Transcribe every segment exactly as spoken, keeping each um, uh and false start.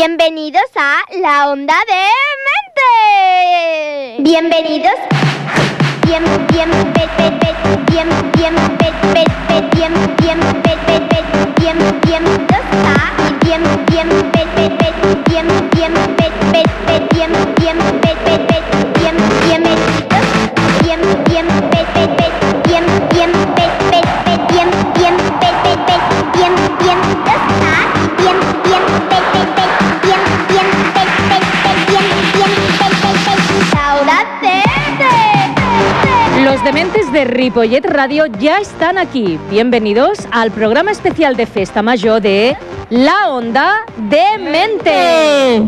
Bienvenidos a La Onda de Mente. Bienvenidos. Bien, bien, be, be, be, bien, bien, be, be, be, bien, bien, be, be, be, bien, bienvenidos a y bien, bien, be, be, be, bien, bien, be, be, be, bien, bien, be, be, be, bien, bienvenidos. Bien, bien, be, be, be, bien, bien, be, be, be, bien, bien, be, be, be, bien, bienvenidos a y bien, bien, be, be, be, bien, bien, be, be, be, bien, bien, be, be, be, ahora te. Los dementes de Ripollet Radio ya están aquí. Bienvenidos al programa especial de Festa Major de La Onda de Mente.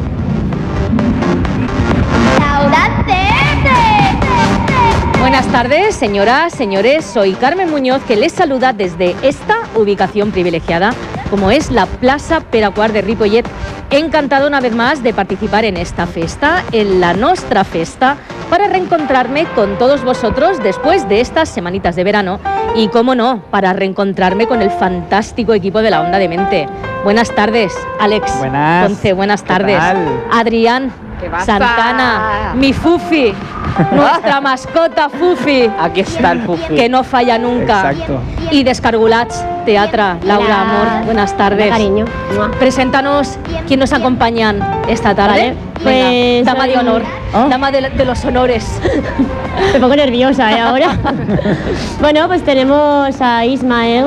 La Onda de Mente. Buenas tardes, señoras, señores. Soy Carmen Muñoz, que les saluda desde esta ubicación privilegiada, como es la Plaza Peraquart de Ripollet. Encantado una vez más de participar en esta festa, en la nostra festa, para reencontrarme con todos vosotros después de estas semanitas de verano y, cómo no, para reencontrarme con el fantástico equipo de La Onda de Mente. Buenas tardes, Alex. Buenas. Ponce, buenas tardes. ¿Qué tal? Adrián Santana, mi Fufi, nuestra mascota Fufi. Aquí está el Fufi. Que no falla nunca. Exacto. Y Descargulats Teatra, Laura Hola. Amor, buenas tardes. Hola, cariño. Preséntanos quién nos acompañan esta tarde. Vale, Venga, pues dama de hoy- honor, ¿Oh? dama de, de los honores. Me pongo nerviosa, ¿eh? Ahora. Bueno, pues tenemos a Ismael,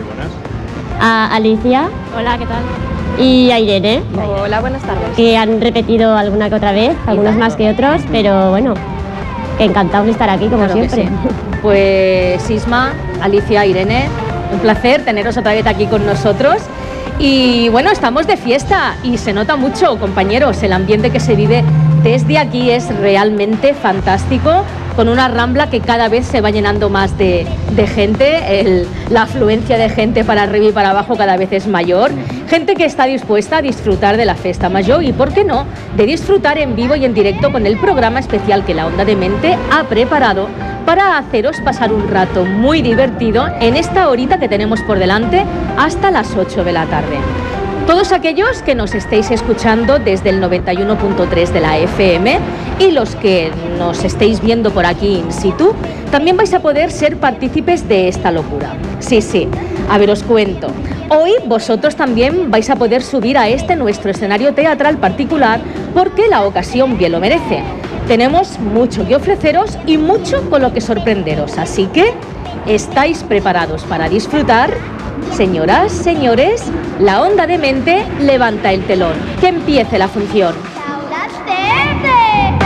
a Alicia. Hola, ¿qué tal? Y a Irene, Hola, buenas tardes. que han repetido alguna que otra vez, algunos más que otros, pero bueno, que encantados de estar aquí, como Claro que siempre. sí. Pues Isma, Alicia, Irene, un placer teneros otra vez aquí con nosotros. Y bueno, estamos de fiesta y se nota mucho, compañeros, el ambiente que se vive desde aquí es realmente fantástico, con una Rambla que cada vez se va llenando más de, de gente, el- la afluencia de gente para arriba y para abajo cada vez es mayor, gente que está dispuesta a disfrutar de la Festa Major y, ¿por qué no?, de disfrutar en vivo y en directo con el programa especial que La Onda de Mente ha preparado para haceros pasar un rato muy divertido en esta horita que tenemos por delante hasta las ocho de la tarde. Todos aquellos que nos estéis escuchando desde el noventa y uno punto tres de la F M y los que nos estéis viendo por aquí in situ, también vais a poder ser partícipes de esta locura. Sí, sí, a ver, os cuento. Hoy vosotros también vais a poder subir a este nuestro escenario teatral particular porque la ocasión bien lo merece. Tenemos mucho que ofreceros y mucho con lo que sorprenderos, así que ¿estáis preparados para disfrutar? Señoras, señores, La Onda de Mente levanta el telón. Que empiece la función. La Onda de Mente.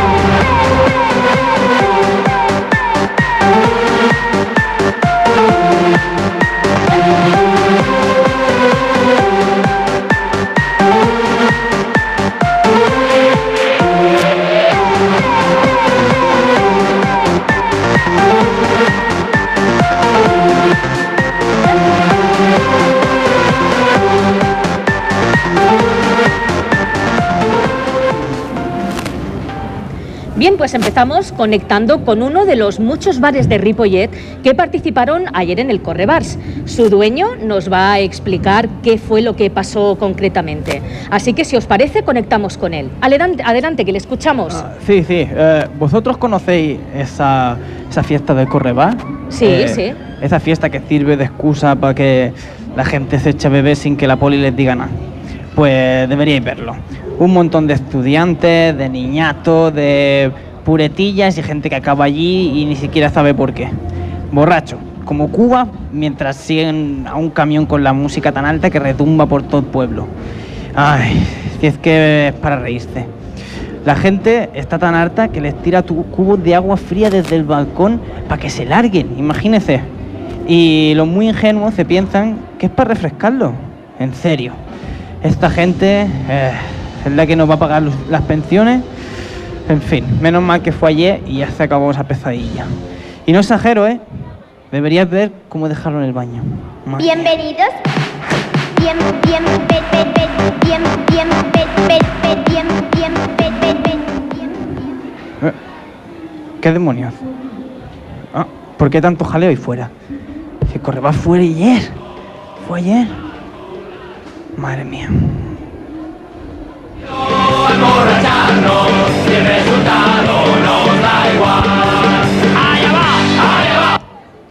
Bien, pues empezamos conectando con uno de los muchos bares de Ripollet que participaron ayer en el Correbars. Su dueño nos va a explicar qué fue lo que pasó concretamente. Así que, si os parece, conectamos con él. Adelante, adelante que le escuchamos. Ah, sí, sí. Eh, ¿Vosotros conocéis esa, esa fiesta del Correbar? Sí, Eh, sí. Esa fiesta que sirve de excusa para que la gente se eche a beber sin que la poli les diga nada. Pues deberíais verlo. Un montón de estudiantes, de niñatos, de puretillas y gente que acaba allí y ni siquiera sabe por qué. Borracho, como Cuba, mientras siguen a un camión con la música tan alta que retumba por todo el pueblo. Ay, si es que es para reírse. La gente está tan harta que les tira tu- cubos de agua fría desde el balcón para que se larguen, imagínense. Y los muy ingenuos se piensan que es para refrescarlo. En serio. Esta gente eh, es la que nos va a pagar los- las pensiones. En fin, menos mal que fue ayer y ya se acabó esa pesadilla. Y no exagero, ¿eh? Deberías ver cómo dejarlo en el baño. Madre mía. Bienvenidos. Bien, bien, be, be, be, bien, bien, be, be, be, bien, bien, be, be, be, bien, bien. Eh, ¿Qué demonios? Ah, ¿por qué tanto jaleo ahí fuera? Si el Correbar fue ayer. Fue ayer. Madre mía. a emborracharnos y el resultado nos da igual. ¡Allá va! ¡Allá va!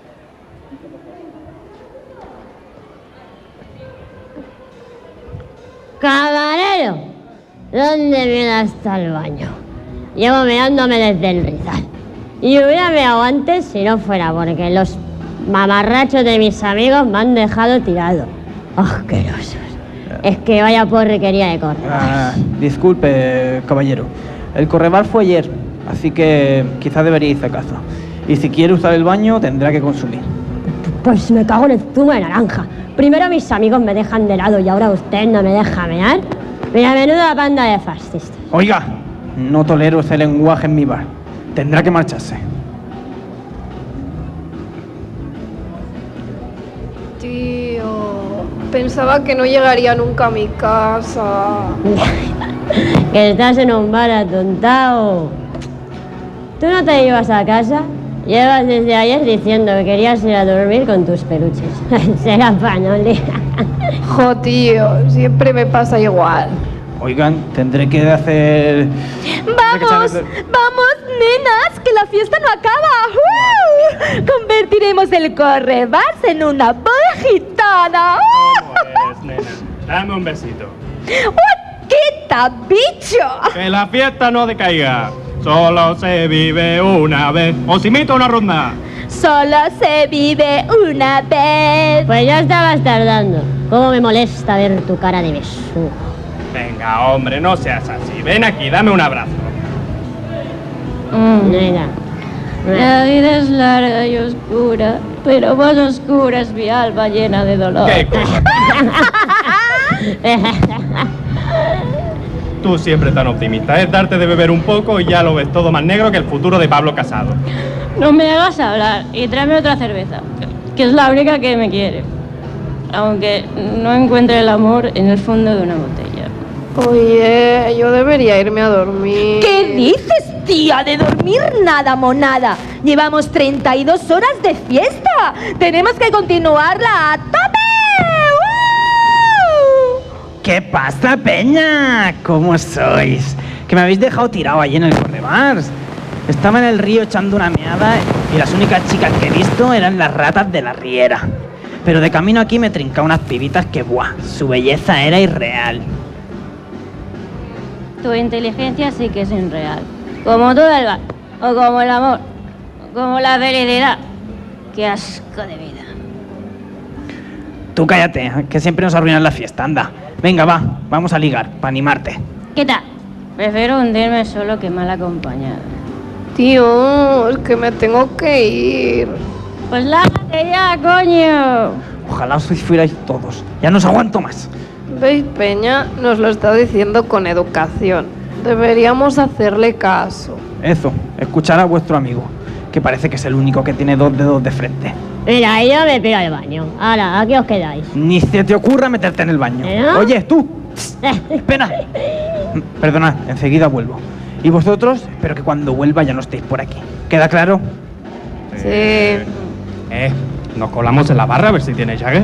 Camarero, ¿dónde viene hasta el baño? Llevo meándome desde el rizal. Y hubiera meado antes si no fuera porque los mamarrachos de mis amigos me han dejado tirado. Asquerosos. Es que vaya porquería de correbar. Ah, disculpe, caballero. El correbar fue ayer, así que quizá debería irse a casa. Y si quiere usar el baño, tendrá que consumir. Pues me cago en el zumo de naranja. Primero mis amigos me dejan de lado y ahora usted no me deja mear. Mira, menuda banda de fascistas. Oiga, no tolero ese lenguaje en mi bar. Tendrá que marcharse. Tío, pensaba que no llegaría nunca a mi casa. Que estás en un bar atontado. ¿Tú no te ibas a casa? Llevas desde ayer diciendo que querías ir a dormir con tus peluches. Será panoli. Jo, tío, siempre me pasa igual. Oigan, tendré que hacer... ¡Vamos! ¡Vamos, nenas! ¡Que la fiesta no acaba! ¡Uh! Convertiremos el correbars en una boda gitana. ¿Cómo eres, nena? Dame un besito. ¡Uh! ¡Quita, bicho! Que la fiesta no decaiga. Solo se vive una vez. Os invito a una ronda. Solo se vive una vez. Pues ya estabas tardando. Cómo me molesta ver tu cara de besugo. Venga, hombre, no seas así. Ven aquí, dame un abrazo. Mm. Nena. La vida es larga y oscura, pero más oscura es mi alma llena de dolor. ¿Qué cosa? Tú siempre tan optimista. Es darte de beber un poco y ya lo ves todo más negro que el futuro de Pablo Casado. No me hagas hablar y tráeme otra cerveza, que es la única que me quiere. Aunque no encuentre el amor en el fondo de una botella. Oye, yo debería irme a dormir. ¿Qué dices, tía? De dormir nada, monada. Llevamos treinta y dos horas de fiesta. Tenemos que continuarla a tope. ¡Uh! ¿Qué pasa, peña? ¿Cómo sois? Que me habéis dejado tirado allí en el correbars. Estaba en el río echando una meada y las únicas chicas que he visto eran las ratas de la riera. Pero de camino aquí me trincaba unas pibitas que, buah, su belleza era irreal. Tu inteligencia sí que es irreal. Como todo el bar, o como el amor, o como la felicidad. Qué asco de vida. Tú cállate, que siempre nos arruinan la fiesta, anda. Venga, va, vamos a ligar, para animarte. ¿Qué tal? Prefiero hundirme solo que mal acompañado. Tío, es que me tengo que ir. Pues lárgate ya, coño. Ojalá os fuerais todos. Ya no os aguanto más. ¿Veis, Peña? Nos lo está diciendo con educación. Deberíamos hacerle caso. Eso, escuchar a vuestro amigo, que parece que es el único que tiene dos dedos de frente. Mira, yo me pido al baño. Ahora, aquí os quedáis. Ni se te ocurra meterte en el baño. ¿Eh, no? Oye, tú. Espera. Perdonad, enseguida vuelvo. Y vosotros, espero que cuando vuelva ya no estéis por aquí. ¿Queda claro? Sí. Eh, eh, nos colamos en la barra a ver si tiene llague.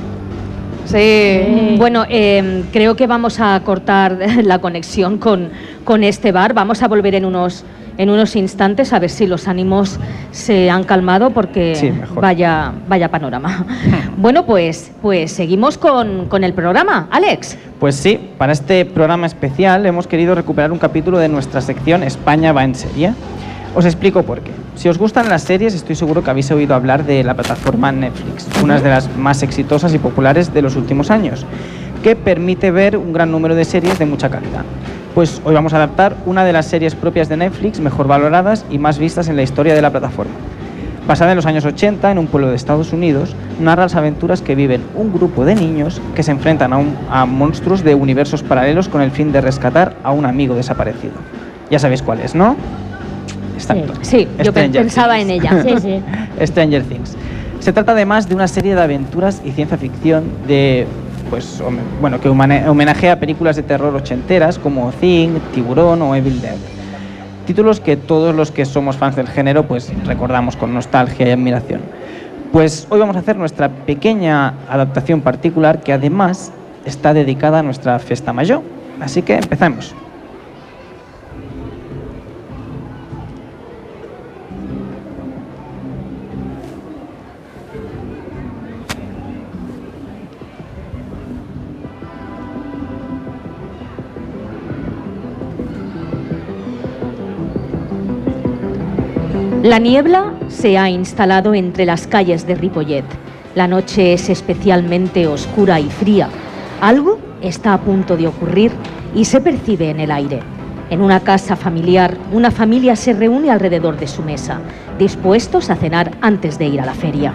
Sí. Bueno, eh, creo que vamos a cortar la conexión con, con este bar. Vamos a volver en unos, en unos instantes a ver si los ánimos se han calmado, porque Sí, mejor. vaya, vaya panorama. Bueno, pues, pues seguimos con, con el programa. Alex. Pues sí, para este programa especial hemos querido recuperar un capítulo de nuestra sección España va en serie. Os explico por qué. Si os gustan las series, estoy seguro que habéis oído hablar de la plataforma Netflix, una de las más exitosas y populares de los últimos años, que permite ver un gran número de series de mucha calidad. Pues hoy vamos a adaptar una de las series propias de Netflix, mejor valoradas y más vistas en la historia de la plataforma. Basada en los años ochenta, en un pueblo de Estados Unidos, narra las aventuras que viven un grupo de niños que se enfrentan a, un, a monstruos de universos paralelos con el fin de rescatar a un amigo desaparecido. Ya sabéis cuál es, ¿no? Exacto. Sí, yo pe- Stranger pensaba en Things. ella. Sí, sí. Stranger Things. Se trata además de una serie de aventuras y ciencia ficción de, pues, home- bueno, que humane- homenajea a películas de terror ochenteras como Thing, Tiburón o Evil Dead. Títulos que todos los que somos fans del género pues recordamos con nostalgia y admiración. Pues hoy vamos a hacer nuestra pequeña adaptación particular, que además está dedicada a nuestra fiesta mayor. Así que empezamos. La niebla se ha instalado entre las calles de Ripollet. La noche es especialmente oscura y fría. Algo está a punto de ocurrir y se percibe en el aire. En una casa familiar, una familia se reúne alrededor de su mesa, dispuestos a cenar antes de ir a la feria.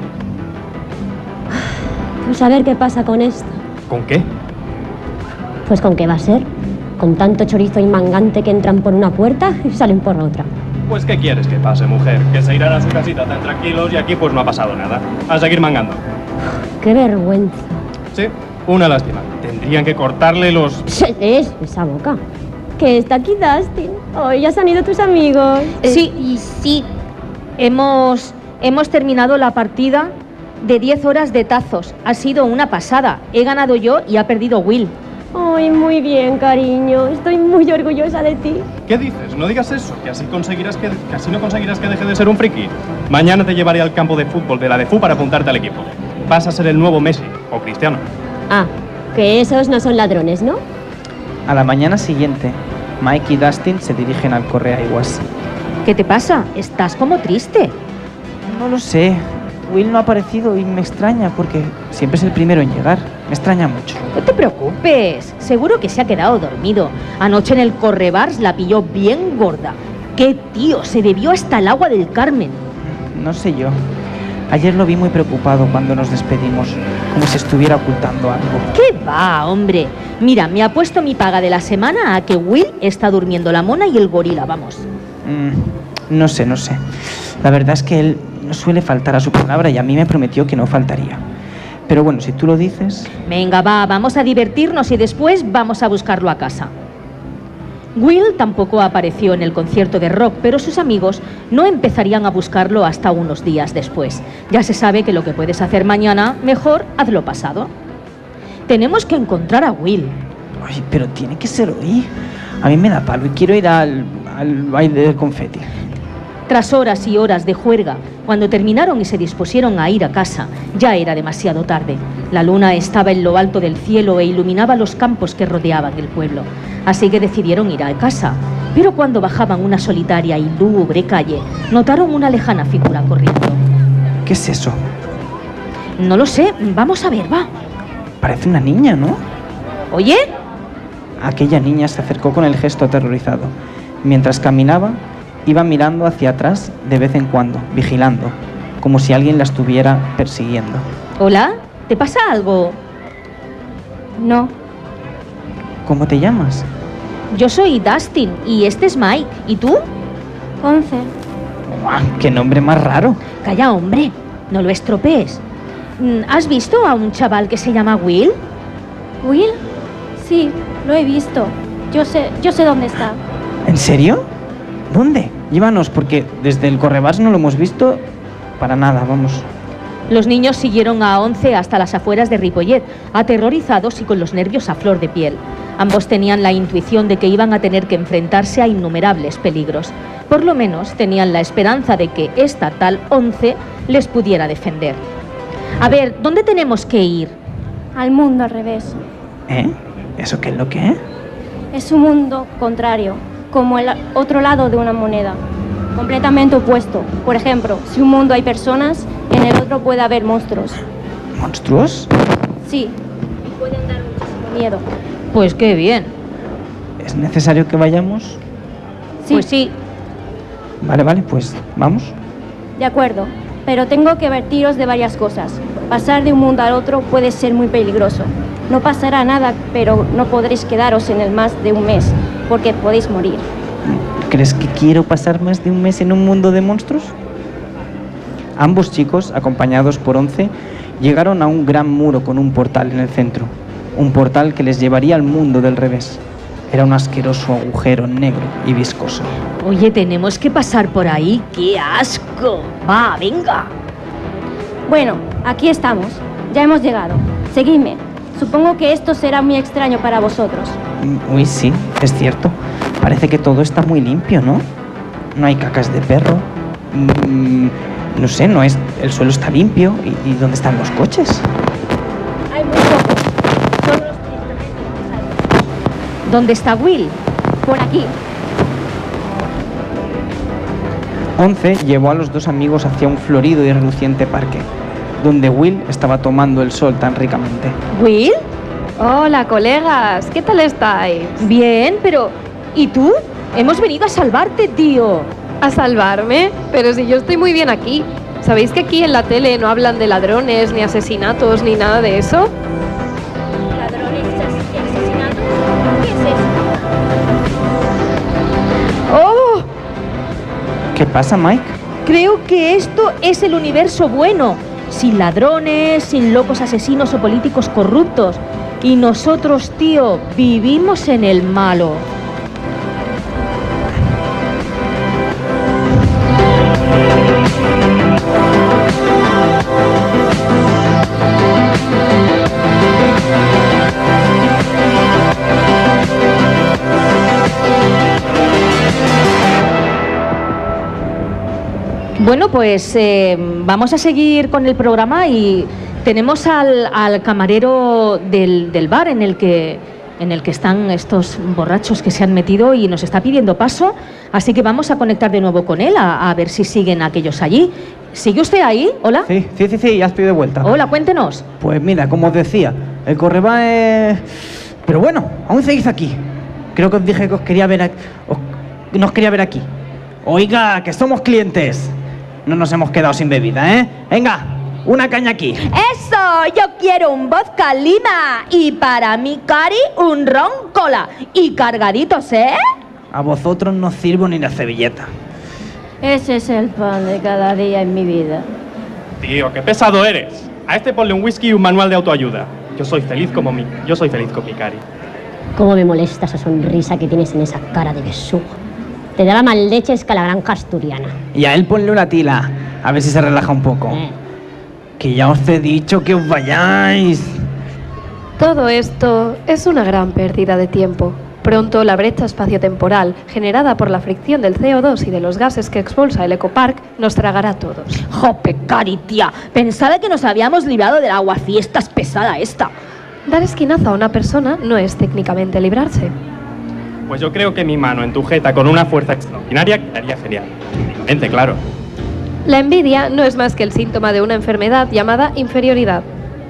Pues a ver qué pasa con esto. ¿Con qué? Pues con qué va a ser. Con tanto chorizo y mangante que entran por una puerta y salen por otra. Pues ¿qué quieres que pase, mujer? Que se irán a su casita tan tranquilos y aquí pues no ha pasado nada. A seguir mangando. ¡Qué vergüenza! Sí, una lástima. Tendrían que cortarle los... ¿Qué es esa boca? Que está aquí Dustin. Hoy ya se han ido tus amigos. Sí, y sí. Hemos, hemos terminado la partida de diez horas de tazos. Ha sido una pasada. He ganado yo y ha perdido Will. Ay, muy bien, cariño. Estoy muy orgullosa de ti. ¿Qué dices? No digas eso, que así conseguirás que, que así no conseguirás que deje de ser un friki. Mañana te llevaré al campo de fútbol de la D F U para apuntarte al equipo. Vas a ser el nuevo Messi o Cristiano. Ah, que esos no son ladrones, ¿no? A la mañana siguiente, Mike y Dustin se dirigen al Correaiguas. ¿Qué te pasa? Estás como triste. No lo sé. Will no ha aparecido y me extraña porque siempre es el primero en llegar. Me extraña mucho. No te preocupes. Seguro que se ha quedado dormido. Anoche en el Correbars la pilló bien gorda. ¡Qué tío! Se bebió hasta el agua del Carmen. No sé yo. Ayer lo vi muy preocupado cuando nos despedimos, como si estuviera ocultando algo. ¿Qué va, hombre? Mira, me ha puesto mi paga de la semana a que Will está durmiendo la mona y el gorila, vamos. Mm, no sé, no sé. La verdad es que él no suele faltar a su palabra y a mí me prometió que no faltaría. Pero bueno, si tú lo dices... Venga, va, vamos a divertirnos y después vamos a buscarlo a casa. Will tampoco apareció en el concierto de rock, pero sus amigos no empezarían a buscarlo hasta unos días después. Ya se sabe que lo que puedes hacer mañana, mejor hazlo pasado. Tenemos que encontrar a Will. Ay, pero tiene que ser hoy. A mí me da palo y quiero ir al, al baile del confeti. Tras horas y horas de juerga, cuando terminaron y se dispusieron a ir a casa, ya era demasiado tarde. La luna estaba en lo alto del cielo e iluminaba los campos que rodeaban el pueblo. Así que decidieron ir a casa. Pero cuando bajaban una solitaria y lúgubre calle, notaron una lejana figura corriendo. ¿Qué es eso? No lo sé, vamos a ver, va. Parece una niña, ¿no? ¿Oye? Aquella niña se acercó con el gesto aterrorizado. Mientras caminaba, iba mirando hacia atrás de vez en cuando, vigilando, como si alguien la estuviera persiguiendo. ¿Hola? ¿Te pasa algo? No. ¿Cómo te llamas? Yo soy Dustin y este es Mike. ¿Y tú? Once. ¡Guau! ¡Qué nombre más raro! Calla, hombre, no lo estropees. ¿Has visto a un chaval que se llama Will? ¿Will? Sí, lo he visto. Yo sé, yo sé dónde está. ¿En serio? ¿Dónde? Llévanos, porque desde el Correbars no lo hemos visto para nada, vamos. Los niños siguieron a Once hasta las afueras de Ripollet, aterrorizados y con los nervios a flor de piel. Ambos tenían la intuición de que iban a tener que enfrentarse a innumerables peligros. Por lo menos tenían la esperanza de que esta tal Once les pudiera defender. A ver, ¿dónde tenemos que ir? Al mundo al revés. ¿Eh? ¿Eso qué es lo que es? Es un mundo contrario, como el otro lado de una moneda, completamente opuesto. Por ejemplo, si un mundo hay personas, en el otro puede haber monstruos. ¿Monstruos? Sí, y pueden dar muchísimo miedo. Pues qué bien. ¿Es necesario que vayamos? Sí, Pues sí. Vale, vale, pues vamos. de acuerdo, pero tengo que advertiros de varias cosas. Pasar de un mundo al otro puede ser muy peligroso. No pasará nada, pero no podréis quedaros en el más de un mes, porque podéis morir. ¿Crees que quiero pasar más de un mes en un mundo de monstruos? Ambos chicos, acompañados por Once, llegaron a un gran muro con un portal en el centro. Un portal que les llevaría al mundo del revés. Era un asqueroso agujero negro y viscoso. Oye, tenemos que pasar por ahí. ¡Qué asco! Va, venga. Bueno, aquí estamos. Ya hemos llegado. Seguidme. Supongo que esto será muy extraño para vosotros. Uy, sí, es cierto. Parece que todo está muy limpio, ¿no? No hay cacas de perro. Mm, no sé, no es. El suelo está limpio. ¿Y, y dónde están los coches? Hay muy pocos. Solo los tristemente necesarios. ¿Dónde está Will? Por aquí. Once llevó a los dos amigos hacia un florido y reluciente parque, donde Will estaba tomando el sol tan ricamente. ¿Will? Hola, colegas. ¿Qué tal estáis? Bien, pero... ¿y tú? Hemos venido a salvarte, tío. ¿A salvarme? Pero si yo estoy muy bien aquí. ¿Sabéis que aquí en la tele no hablan de ladrones, ni asesinatos, ni nada de eso? ¿Ladrones y asesinatos? ¿Qué es eso? ¡Oh! ¿Qué pasa, Mike? Creo que esto es el universo bueno. Sin ladrones, sin locos asesinos o políticos corruptos. Y nosotros, tío, vivimos en el malo. Bueno, pues eh, vamos a seguir con el programa y tenemos al, al camarero del, del bar en el que en el que están estos borrachos que se han metido y nos está pidiendo paso, así que vamos a conectar de nuevo con él a, a ver si siguen aquellos allí. ¿Sigue usted ahí? ¿Hola? Sí, sí, sí, sí, ya estoy de vuelta. Hola, cuéntenos. Pues mira, como os decía, el correba es... Pero bueno, aún seguís aquí. Creo que os dije que os quería ver aquí. Os... Nos quería ver aquí. Oiga, que somos clientes. No nos hemos quedado sin bebida, ¿eh? Venga, una caña aquí. ¡Eso! Yo quiero un vodka lima y para mi cari un ron cola. Y cargaditos, ¿eh? A vosotros no sirvo ni la servilleta. Ese es el pan de cada día en mi vida. Tío, qué pesado eres. A este ponle un whisky y un manual de autoayuda. Yo soy feliz como mi... Yo soy feliz con mi cari. Cómo me molesta esa sonrisa que tienes en esa cara de besugo. Te daba más leches que a la granja asturiana. Y a él ponle una tila, a ver si se relaja un poco. Eh. Que ya os he dicho que os vayáis. Todo esto es una gran pérdida de tiempo. Pronto la brecha espaciotemporal, generada por la fricción del C O dos y de los gases que expulsa el ecopark, nos tragará a todos. ¡Jope, cari, tía! Pensaba que nos habíamos librado del aguafiestas pesada esta. Dar esquinazo a una persona no es técnicamente librarse. Pues yo creo que mi mano en tu jeta con una fuerza extraordinaria quedaría genial. Técnicamente, claro. La envidia no es más que el síntoma de una enfermedad llamada inferioridad.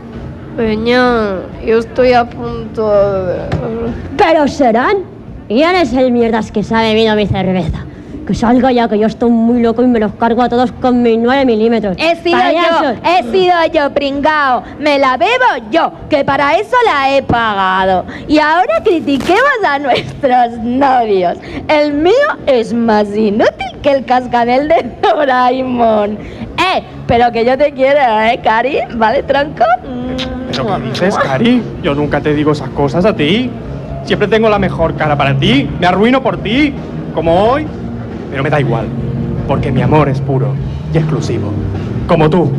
Peña, yo estoy a punto de... Pero serán. ¿Quién es el mierdas que se ha bebido mi cerveza? Que salga ya, que yo estoy muy loco y me los cargo a todos con mis nueve milímetros. He sido ¡Payasos! yo, he sido yo, pringao. Me la bebo yo, que para eso la he pagado. Y ahora critiquemos a nuestros novios. El mío es más inútil que el cascabel de Doraemon. Eh, pero que yo te quiero, ¿eh, Cari? ¿Vale, tronco? ¿Pero qué dices, Cari? Yo nunca te digo esas cosas a ti. Siempre tengo la mejor cara para ti. Me arruino por ti, como hoy. Pero me da igual, porque mi amor es puro y exclusivo, como tú.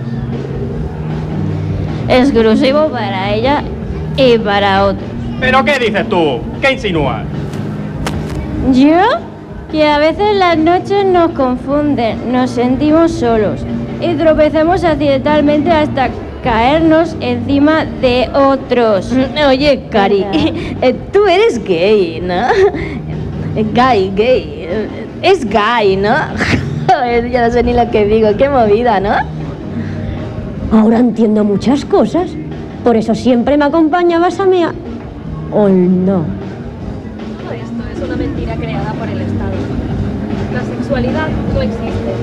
Exclusivo para ella y para otros. ¿Pero qué dices tú? ¿Qué insinúas? ¿Yo? Que a veces las noches nos confunden, nos sentimos solos y tropezamos accidentalmente hasta caernos encima de otros. Oye, Cari, eh, tú eres gay, ¿no? Gay, gay. Es gay, ¿no? Joder, ya no sé ni lo que digo. Qué movida, ¿no? Ahora entiendo muchas cosas. Por eso siempre me acompañabas a mí. ¿O no? Todo esto es una mentira creada por el Estado. La sexualidad no existe.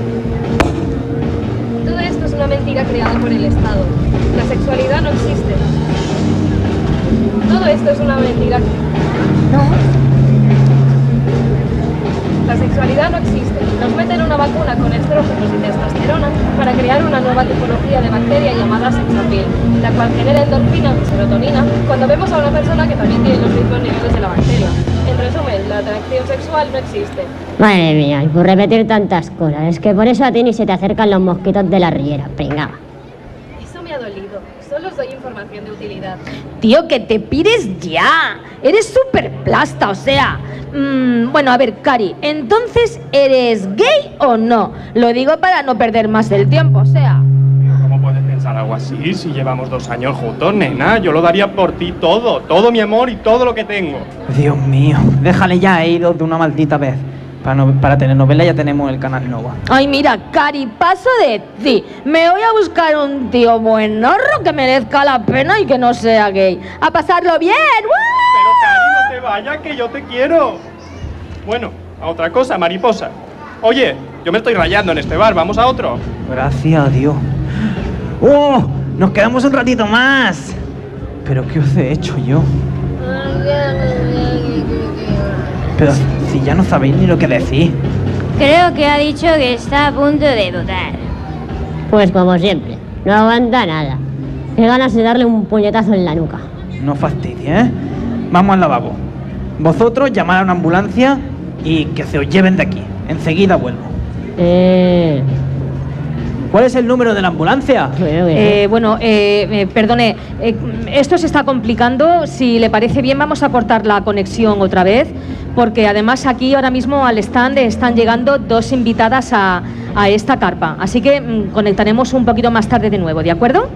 Todo esto es una mentira creada por el Estado. La sexualidad no existe. Todo esto es una mentira. No. La sexualidad no existe. Nos meten una vacuna con estrógenos y testosterona para crear una nueva tipología de bacteria llamada sexapil, la cual genera endorfinas y serotonina cuando vemos a una persona que también tiene los mismos niveles de la bacteria. En resumen, la atracción sexual no existe. Madre mía, y por repetir tantas cosas. Es que por eso a ti ni se te acercan los mosquitos de la riera, pringada. Eso me ha dolido. Solo os doy información de utilidad. Tío, que te pires ya. Eres súper plasta, o sea... Mmm, bueno, a ver, Cari, entonces, ¿eres gay o no? Lo digo para no perder más el tiempo, o sea... ¿Cómo puedes pensar algo así si llevamos dos años juntos, nena? Yo lo daría por ti todo, todo mi amor y todo lo que tengo. Dios mío, déjale ya, he ido de una maldita vez. Para, no, para telenovela ya tenemos el canal Nova. Ay, mira, Cari, paso de ti. Me voy a buscar un tío buenorro que merezca la pena y que no sea gay. ¡A pasarlo bien! Pero Cari, no te vayas, que yo te quiero. Bueno, a otra cosa, mariposa. Oye, yo me estoy rayando en este bar, ¿vamos a otro? Gracias a Dios. ¡Oh! Nos quedamos un ratito más. ¿Pero qué os he hecho yo? Pero si ya no sabéis ni lo que decir. Creo que ha dicho que está a punto de dudar. Pues como siempre, no aguanta nada. Qué ganas de darle un puñetazo en la nuca. No fastidies, ¿eh? Vamos al lavabo. Vosotros llamad a una ambulancia y que se os lleven de aquí. Enseguida vuelvo. Eh... ¿Cuál es el número de la ambulancia? Eh, bueno, eh, eh, perdone, eh, esto se está complicando. Si le parece bien, vamos a cortar la conexión otra vez, porque además aquí ahora mismo al stand están llegando dos invitadas a, a esta carpa. Así que mm, conectaremos un poquito más tarde de nuevo, ¿de acuerdo?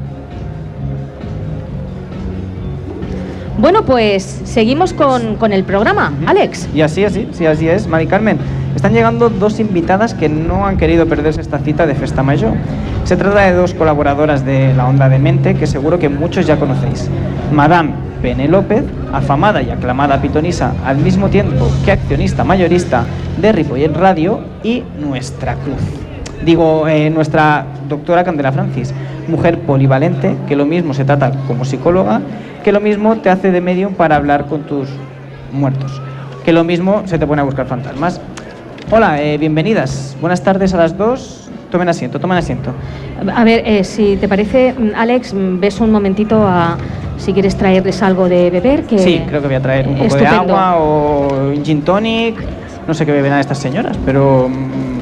Bueno, pues seguimos con, con el programa. Alex. Y así, así, sí, así es, Mari Carmen. Están llegando dos invitadas que no han querido perderse esta cita de Festa Major. Se trata de dos colaboradoras de La Onda de Mente que seguro que muchos ya conocéis. Madame Pene López, afamada y aclamada pitonisa al mismo tiempo que accionista mayorista de Ripollet Radio, y nuestra Cruz. Digo, eh, nuestra doctora Candela Francis, mujer polivalente que lo mismo se trata como psicóloga, que lo mismo te hace de medium para hablar con tus muertos, que lo mismo se te pone a buscar fantasmas. Hola, eh, bienvenidas. Buenas tardes a las dos. Tomen asiento, tomen asiento. A ver, eh, si te parece, Alex, ves un momentito a si quieres traerles algo de beber. Que sí, creo que voy a traer un poco estupendo. de agua o un gin tonic. No sé qué beben a estas señoras, pero mmm,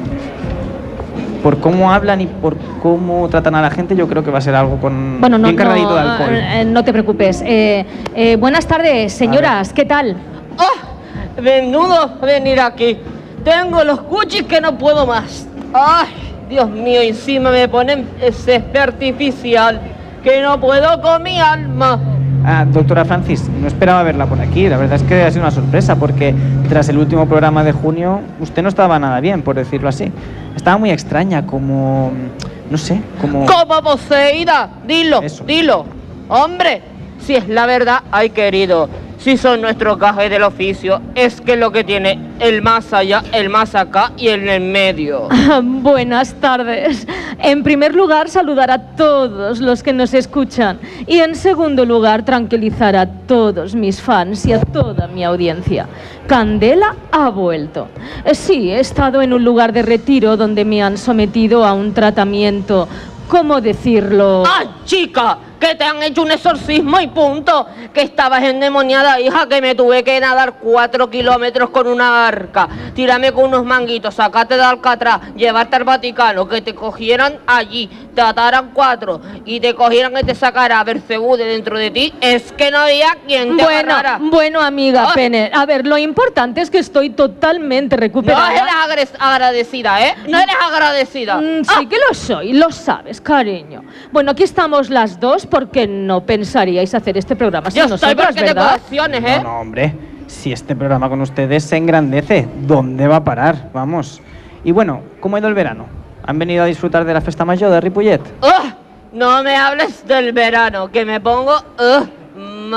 por cómo hablan y por cómo tratan a la gente, yo creo que va a ser algo con bueno, no, bien cargadito no, de alcohol. Eh, no te preocupes. Eh, eh, buenas tardes, señoras. ¿Qué tal? ¡Oh! Menudo venir aquí. Tengo los cuchis que no puedo más. ¡Ay! Dios mío, encima me ponen césped artificial que no puedo con mi alma. Ah, doctora Francis, no esperaba verla por aquí. La verdad es que ha sido una sorpresa porque tras el último programa de junio usted no estaba nada bien, por decirlo así. Estaba muy extraña, como... no sé, como... ¡Como poseída! Dilo, Eso. dilo. Hombre, si es la verdad, ay querido, si son nuestros gajes del oficio, es que lo que tiene el más allá, el más acá y el en medio. Buenas tardes. En primer lugar, saludar a todos los que nos escuchan. Y en segundo lugar, tranquilizar a todos mis fans y a toda mi audiencia. Candela ha vuelto. Sí, he estado en un lugar de retiro donde me han sometido a un tratamiento, ¿cómo decirlo? ¡Ah, chica! Que te han hecho un exorcismo y punto. Que estabas endemoniada, hija, que me tuve que nadar cuatro kilómetros con una barca, tirarme con unos manguitos, sacarte de Alcatraz, llevarte al Vaticano, que te cogieran allí, te ataran cuatro y te cogieran y te sacara a Belcebú de dentro de ti. Es que no había quien te Bueno, agarrara. bueno, amiga Ah. Pene, a ver, lo importante es que estoy totalmente No recuperada. eres agres- agradecida, ¿eh? No eres agradecida. Mm, sí que lo soy, lo sabes, cariño. Bueno, aquí estamos las dos porque no pensaríais hacer este programa sin Yo estoy nosotras, porque te ¿verdad? colecciones, ¿eh? No, no, hombre, si este programa con ustedes se engrandece, ¿dónde va a parar? Vamos. Y bueno, ¿cómo ha ido el verano? ¿Han venido a disfrutar de la Festa Major de Ripollet? ¡Ugh! No me hables del verano, que me pongo ugh,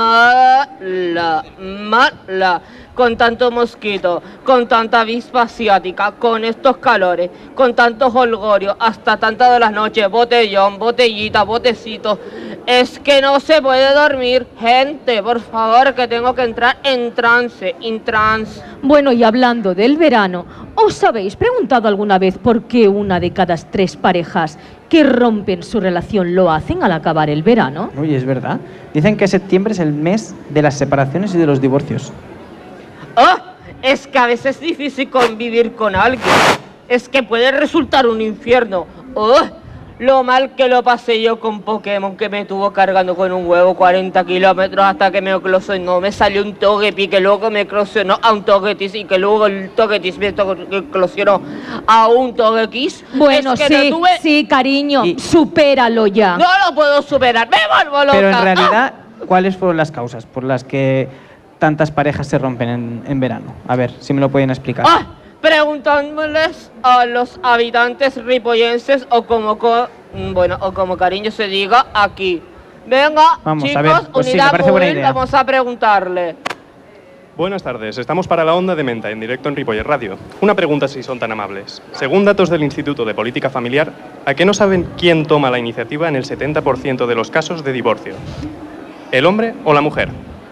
mala, mala. Con tanto mosquito, con tanta avispa asiática, con estos calores, con tantos holgorios, hasta tantas de las noches, botellón, botellita, botecito. Es que no se puede dormir, gente, por favor, que tengo que entrar en trance, en trance. Bueno, y hablando del verano, ¿os habéis preguntado alguna vez por qué una de cada tres parejas que rompen su relación lo hacen al acabar el verano? Oye, es verdad. Dicen que septiembre es el mes de las separaciones y de los divorcios. ¡Oh! Es que a veces es difícil convivir con alguien. Es que puede resultar un infierno. ¡Oh! Lo mal que lo pasé yo con Pokémon, que me tuvo cargando con un huevo cuarenta kilómetros hasta que me eclosionó. Me salió un Togepi que luego me eclosionó a un Togetis y que luego el Togetis me to- eclosionó a un Togekiss. Bueno, Es que sí, no tuve- sí, cariño, Y- supéralo ya. No lo puedo superar. ¡Me vuelvo loca! Pero en realidad, ¿cuáles fueron las causas por las que tantas parejas se rompen en, en verano? A ver, si me lo pueden explicar. ¡Ah! preguntándoles a los habitantes ripollenses o como, co bueno, o como cariño se diga aquí. Venga, vamos, chicos, a ver. Pues unidad sí, móvil, vamos a preguntarle. Buenas tardes, estamos para la Onda de Menta, en directo en Ripollet Radio. Una pregunta si son tan amables. Según datos del Instituto de Política Familiar, ¿a qué no saben quién toma la iniciativa en el setenta por ciento de los casos de divorcio? ¿El hombre o la mujer?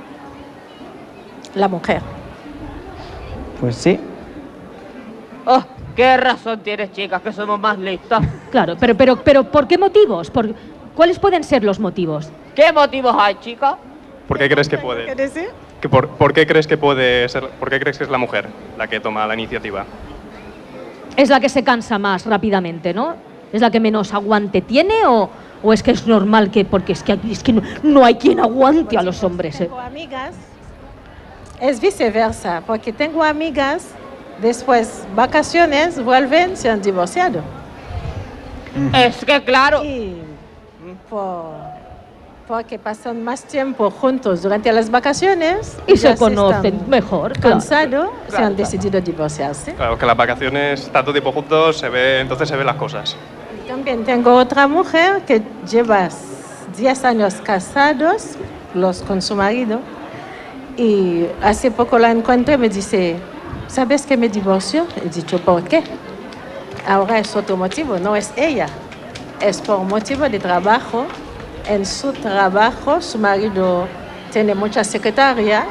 La mujer. Pues sí. Oh, qué razón tienes, chicas, que somos más listas. Claro, pero, pero, pero ¿por qué motivos? ¿Por, ¿Cuáles pueden ser los motivos? ¿Qué motivos hay, chica? ¿Por qué crees que puede? ¿Qué decir? ¿Que por, ¿Por qué crees que puede ser? ¿Por qué crees que es la mujer la que toma la iniciativa? Es la que se cansa más rápidamente, ¿no? ¿Es la que menos aguante tiene o, o es que es normal que, porque es que, es que no, no hay quien aguante a los hombres? ¿eh? Tengo amigas, es viceversa, porque tengo amigas, después vacaciones, vuelven, se han divorciado. Es que claro. Y por, porque pasan más tiempo juntos durante las vacaciones. Y se ya conocen están mejor, claro. Cansados, se Claro, han claro. decidido divorciarse. Claro, que las vacaciones, tanto tiempo juntos, se ve, entonces se ven las cosas. También tengo otra mujer que lleva diez años casados los, con su marido y hace poco la encontré y me dice, ¿sabes que me divorció? He dicho, ¿por qué? Ahora es otro motivo, no es ella, es por motivo de trabajo. En su trabajo su marido tiene mucha secretaria.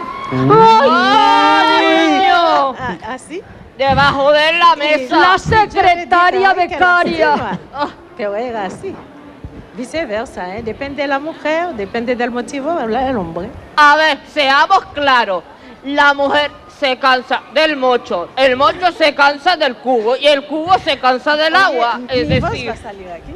¡Ay, niño! Ah, ¿así? Debajo de la mesa. La secretaria becaria. Ah, pero era así. Viceversa, ¿eh? Depende de la mujer, depende del motivo, habla el hombre. A ver, seamos claros. La mujer se cansa del mocho, el mocho se cansa del cubo y el cubo se cansa del agua. Oye, Es ¿mi voz decir, va a salir aquí?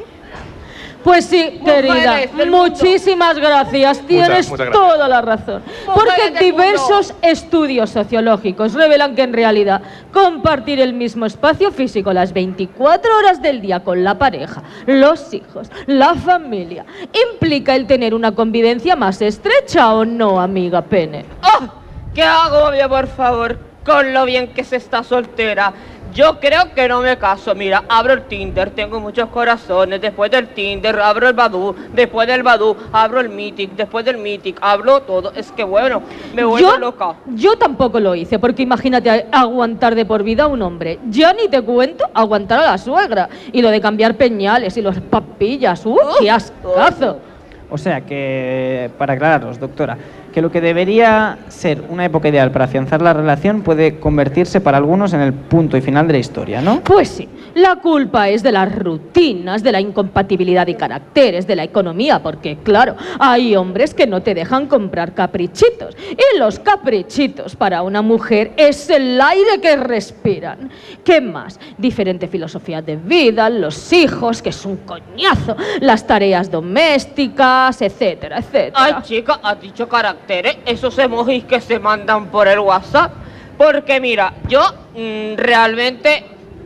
Pues sí, Mujeres querida, del mundo. muchísimas gracias. Tienes muchas gracias. toda la razón. Porque del mundo. diversos estudios sociológicos revelan que en realidad compartir el mismo espacio físico las veinticuatro horas del día con la pareja, los hijos, la familia, implica el tener una convivencia más estrecha, ¿o no, amiga Pene? ¡oh! ¡Qué agobio, por favor! Con lo bien que se está soltera. Yo creo que no me caso. Mira, abro el Tinder, tengo muchos corazones. Después del Tinder abro el Badoo. Después del Badoo abro el Mythic. Después del Mythic abro todo. Es que bueno, me vuelvo Yo, loca. yo tampoco lo hice, porque imagínate a- aguantar de por vida a un hombre. Ya ni te cuento aguantar a la suegra. Y lo de cambiar peñales y los papillas. ¡Uh, qué ascazo! O sea que, para aclararos, doctora, que lo que debería ser una época ideal para afianzar la relación puede convertirse para algunos en el punto y final de la historia, ¿no? Pues sí, la culpa es de las rutinas, de la incompatibilidad de caracteres, de la economía, porque claro, hay hombres que no te dejan comprar caprichitos. Y los caprichitos para una mujer es el aire que respiran. ¿Qué más? Diferente filosofía de vida, los hijos, que es un coñazo, las tareas domésticas, etcétera, etcétera. Ay, chica, has dicho caracteres, esos emojis que se mandan por el WhatsApp. Porque mira, yo mm, realmente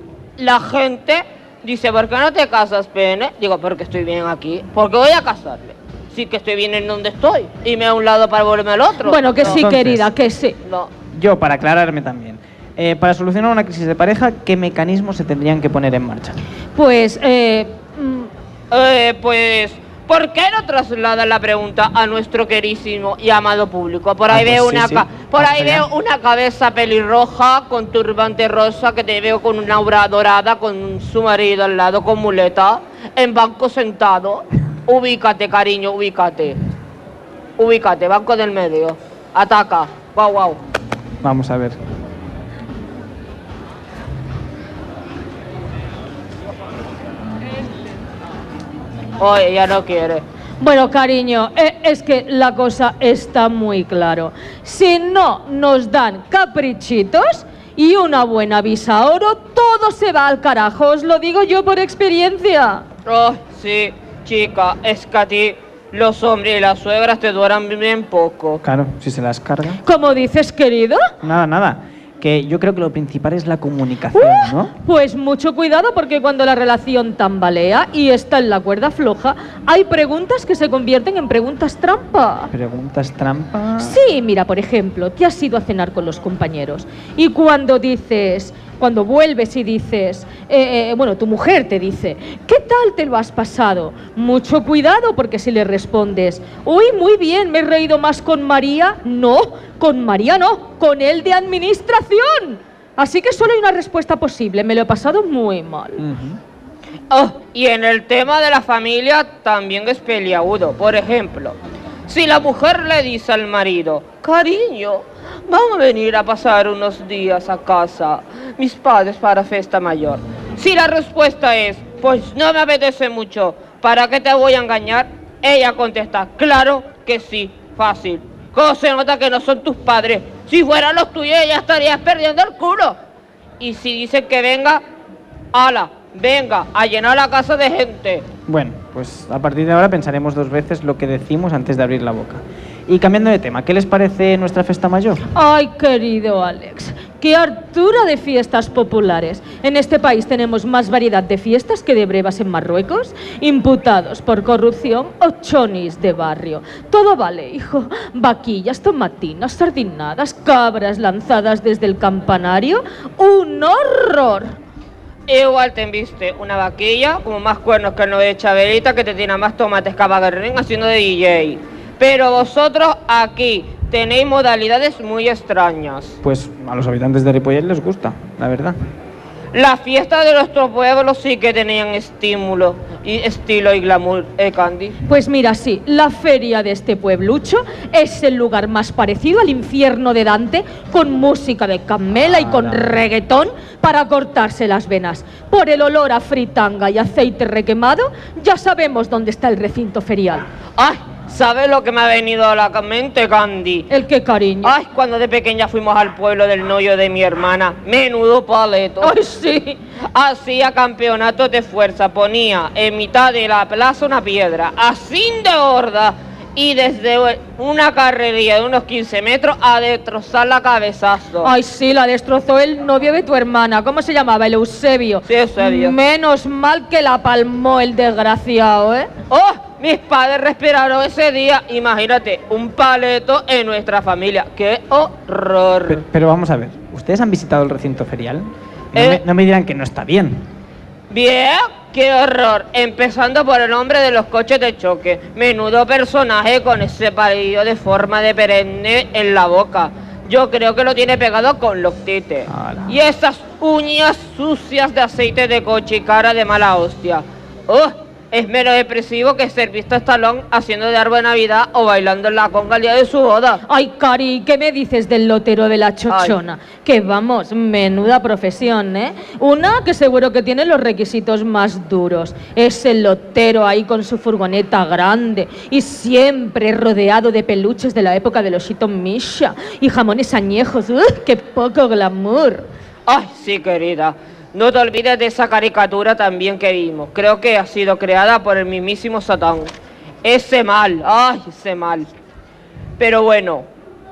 la gente dice, ¿por qué no te casas, Pene? Digo, porque estoy bien aquí. ¿Por qué voy a casarme? Sí que estoy bien en donde estoy. Y me a un lado para volverme al otro. Bueno, que No. sí, Entonces- querida, que sí. No. Yo, para aclararme también, eh, para solucionar una crisis de pareja, ¿qué mecanismos se tendrían que poner en marcha? Pues, eh, mm, Eh, pues, ¿por qué no trasladan la pregunta a nuestro querísimo y amado público? Por ahí Ah, pues veo sí, una sí. ca- por Ah, ahí genial. veo una cabeza pelirroja con turbante rosa que te veo con una aura dorada con su marido al lado con muleta en banco sentado. Ubícate, cariño, ubícate. Ubícate, banco del medio. Ataca. Guau, guau. Vamos a ver. Oye, ya no quiere. Bueno, cariño, eh, es que la cosa está muy claro. Si no nos dan caprichitos y una buena visa oro, todo se va al carajo, os lo digo yo por experiencia. Oh, sí, chica, es que a ti los hombres y las suegras te duran bien poco. Claro, si se las carga. ¿Cómo dices, querido? Nada, nada. Que yo creo que lo principal es la comunicación, ¿no? Pues mucho cuidado porque cuando la relación tambalea y está en la cuerda floja, hay preguntas que se convierten en preguntas trampa. Preguntas trampa. Sí, mira, por ejemplo, te has ido a cenar con los compañeros y cuando dices, Cuando vuelves y dices, eh, eh, bueno, tu mujer te dice, ¿qué tal te lo has pasado? Mucho cuidado, porque si le respondes, uy, muy bien, me he reído más con María, no, con María no, con el de administración. Así que solo hay una respuesta posible, me lo he pasado muy mal. Uh-huh. Oh, y en el tema de la familia también es peliagudo. Por ejemplo, si la mujer le dice al marido, cariño, vamos a venir a pasar unos días a casa, mis padres para fiesta mayor. Si la respuesta es, pues no me apetece mucho, ¿para qué te voy a engañar? Ella contesta, claro que sí, fácil. ¿Cómo se nota que no son tus padres? Si fueran los tuyos ya estarías perdiendo el culo. Y si dicen que venga, ala, venga, a llenar la casa de gente. Bueno, pues a partir de ahora pensaremos dos veces lo que decimos antes de abrir la boca. Y cambiando de tema, ¿qué les parece nuestra festa mayor? Ay, querido Alex, qué hartura de fiestas populares. En este país tenemos más variedad de fiestas que de brevas en Marruecos, imputados por corrupción o chonis de barrio. Todo vale, hijo. Vaquillas, tomatinas, sardinadas, cabras lanzadas desde el campanario. ¡Un horror! Igual te enviste una vaquilla, como más cuernos que el novio de Chabelita, que te tiene más tomates que Abaguerrín haciendo de D J. Pero vosotros aquí tenéis modalidades muy extrañas. Pues a los habitantes de Ripollet les gusta, la verdad. La fiesta de nuestro pueblo sí que tenían estímulo, y estilo y glamour, ¿eh, Candy? Pues mira, sí, la feria de este pueblucho es el lugar más parecido al infierno de Dante, con música de camela y con reggaetón para cortarse las venas. Por el olor a fritanga y aceite requemado, ya sabemos dónde está el recinto ferial. ¡Ay! ¿Sabes lo que me ha venido a la mente, Candy? ¿El qué, cariño? Ay, cuando de pequeña fuimos al pueblo del novio de mi hermana. Menudo paleto. Ay, sí. Hacía campeonatos de fuerza. Ponía en mitad de la plaza una piedra, así de gorda. Y desde una carrería de unos quince metros a destrozarla a cabezazo. Ay, sí, la destrozó el novio de tu hermana. ¿Cómo se llamaba? El Eusebio. Sí, Eusebio. Menos mal que la palmó el desgraciado, ¿eh? ¡Oh! Mis padres respiraron ese día. Imagínate, un paleto en nuestra familia. ¡Qué horror! Pero, pero vamos a ver, ¿ustedes han visitado el recinto ferial? No, Eh. me, no me dirán que no está bien. Bien, qué horror. Empezando por el hombre de los coches de choque. Menudo personaje con ese palillo de forma de perenne en la boca. Yo creo que lo tiene pegado con los tites. Ala. Y esas uñas sucias de aceite de coche y cara de mala hostia. ¡Oh! Es menos depresivo que ser visto a Stallone haciendo de árbol de Navidad o bailando en la conga el día de su boda. Ay, Cari, ¿qué me dices del lotero de la chochona? Ay. Que vamos, menuda profesión, ¿eh? Una que seguro que tiene los requisitos más duros. Es el lotero ahí con su furgoneta grande y siempre rodeado de peluches de la época de los Osito Misha y jamones añejos. ¡Uh, qué poco glamour! Ay, sí, querida. No te olvides de esa caricatura también que vimos. Creo que ha sido creada por el mismísimo Satán. Ese mal, ay, ese mal. Pero bueno,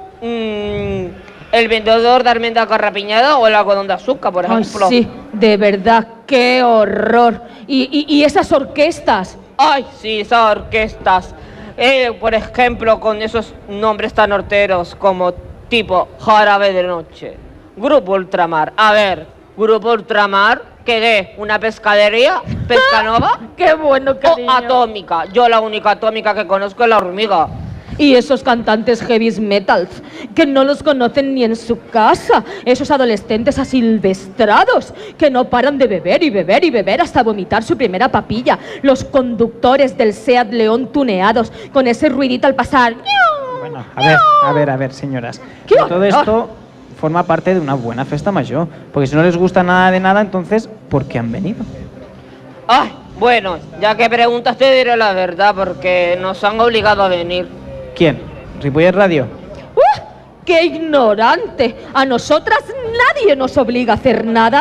mmm, el vendedor de almendra carrapiñada o el algodón de azúcar, por ejemplo. Ay, sí, de verdad, qué horror. Y, y, y esas orquestas. Ay, sí, esas orquestas. Eh, por ejemplo, con esos nombres tan horteros como tipo Jarabe de Noche, Grupo Ultramar. A ver... Grupo Ultramar, ¿qué de? ¿Una pescadería? ¿Pescanova? ¡Qué bueno, cariño! O Atómica. Yo la única atómica que conozco es La Hormiga. Y esos cantantes heavy metals, que no los conocen ni en su casa. Esos adolescentes asilvestrados, que no paran de beber y beber y beber hasta vomitar su primera papilla. Los conductores del Seat León tuneados, con ese ruidito al pasar. Bueno, a ver, a ver, a ver, señoras. ¿Qué Todo esto forma parte de una buena festa mayor. Porque si no les gusta nada de nada, entonces, ¿por qué han venido? Ay, bueno, ya que preguntas te diré la verdad, porque nos han obligado a venir. ¿Quién? ¿Ripollet Radio? ¡Uh! ¡Qué ignorante! A nosotras nadie nos obliga a hacer nada,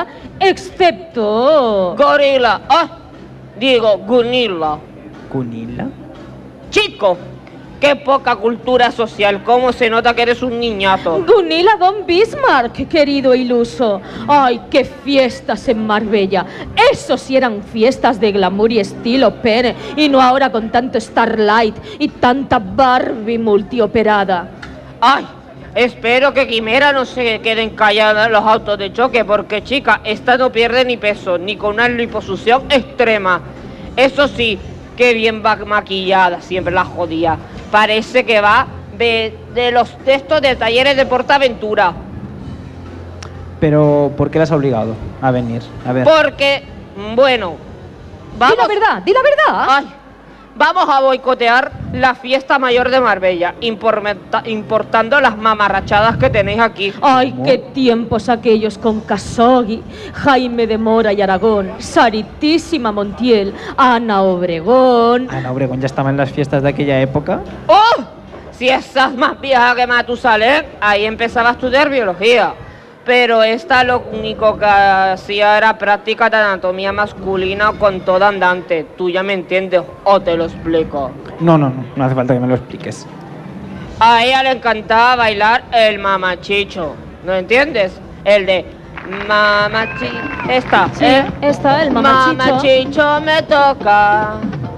excepto... Gorila. Ah, digo, Gunilla. ¿Gunilla? Chico. ¡Qué poca cultura social! ¿Cómo se nota que eres un niñato? Gunilla von Bismarck, querido iluso. ¡Ay, qué fiestas en Marbella! Eso sí eran fiestas de glamour y estilo pene, y no ahora con tanto Starlight y tanta Barbie multioperada. ¡Ay! Espero que Quimera no se queden calladas los autos de choque, porque chica, esta no pierde ni peso, ni con una liposucción extrema. Eso sí, que bien va maquillada, siempre la jodía. Parece que va de, de los textos de talleres de Portaventura. Pero, ¿por qué la has obligado a venir? A ver. Porque, bueno, vamos... Di la verdad, di la verdad. Ay, vamos a boicotear la fiesta mayor de Marbella, impormenta- importando las mamarrachadas que tenéis aquí. Ay, qué tiempos aquellos con Khashoggi, Jaime de Mora y Aragón, Saritísima Montiel, Ana Obregón... Ana Obregón ya estaba en las fiestas de aquella época. ¡Oh! Si estás más vieja que Matusalén, ahí empezaba a estudiar biología. Pero esta lo único que hacía era práctica de anatomía masculina con todo andante. ¿Tú ya me entiendes o te lo explico? No, no, no, no hace falta que me lo expliques. A ella le encantaba bailar el mamachicho, ¿no entiendes? El de mamachicho, esta, Sí, ¿eh? esta, el mamachicho. Mamachicho me toca,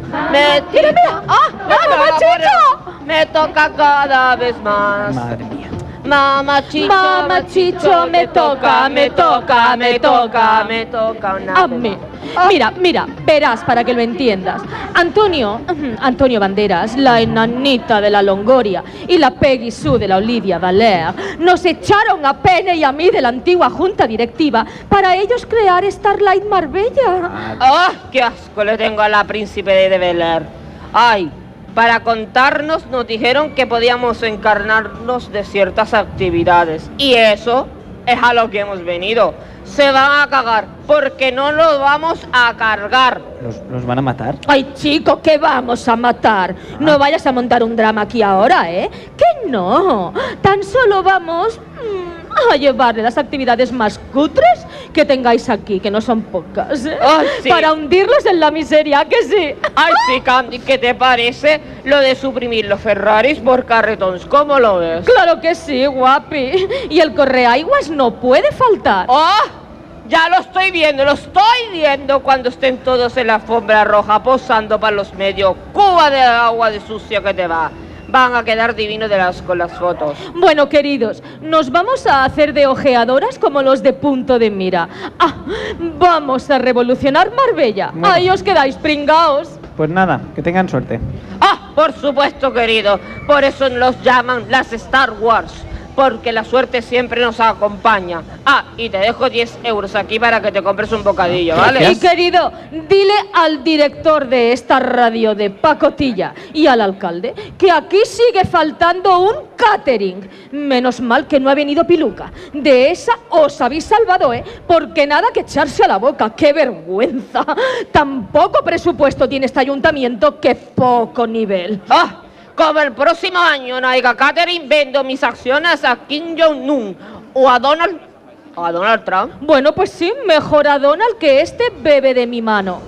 me ¡Mira, mira! ¡Ah, me, el mamachicho! me toca cada vez más. Madre mía. Mamachicho, Mamachicho, me toca, me toca, me toca. me toca una A mí. Mira, mira, verás para que lo entiendas. Antonio, Antonio Banderas, la enanita de la Longoria y la Peggy Sue de la Olivia Valer nos echaron a Pene y a mí de la antigua junta directiva para ellos crear Starlight Marbella. ¡Ah, qué asco le tengo a la príncipe de Bel Air! ¡Ay! Para contarnos nos dijeron que podíamos encarnarnos de ciertas actividades. Y eso es a lo que hemos venido. Se van a cagar, porque no los vamos a cargar. ¿Los, los van a matar? Ay, chico, ¿qué vamos a matar? No vayas a montar un drama aquí ahora, ¿eh? Que no. Tan solo vamos mm, a llevarle las actividades más cutres que tengáis aquí, que no son pocas, ¿eh? Ay, sí. Para hundirlos en la miseria, ¿que sí? Ay, sí, Candy, ¿qué te parece lo de suprimir los Ferraris por carretons? ¿Cómo lo ves? Claro que sí, guapi. Y el correaguas no puede faltar. ¡Oh! Ya lo estoy viendo, lo estoy viendo cuando estén todos en la alfombra roja posando para los medios. Cuba de agua de sucia que te va. Van a quedar divinos de las, con las fotos. Bueno, queridos, nos vamos a hacer de ojeadoras como los de Punto de Mira. Ah, vamos a revolucionar Marbella. Bueno. Ahí os quedáis pringaos. Pues nada, que tengan suerte. Ah, por supuesto, querido. Por eso los llaman las Star Wars. Porque la suerte siempre nos acompaña. Ah, y te dejo diez euros aquí para que te compres un bocadillo, ¿vale? Y querido, dile al director de esta radio de pacotilla y al alcalde que aquí sigue faltando un catering. Menos mal que no ha venido Piluca. De esa os habéis salvado, ¿eh? Porque nada que echarse a la boca. ¡Qué vergüenza! Tan poco presupuesto tiene este ayuntamiento, que poco nivel. ¡Ah! Como el próximo año no haya catering, vendo mis acciones a Kim Jong-un o a Donald, o a Donald Trump. Bueno, pues sí, mejor a Donald que este bebe de mi mano.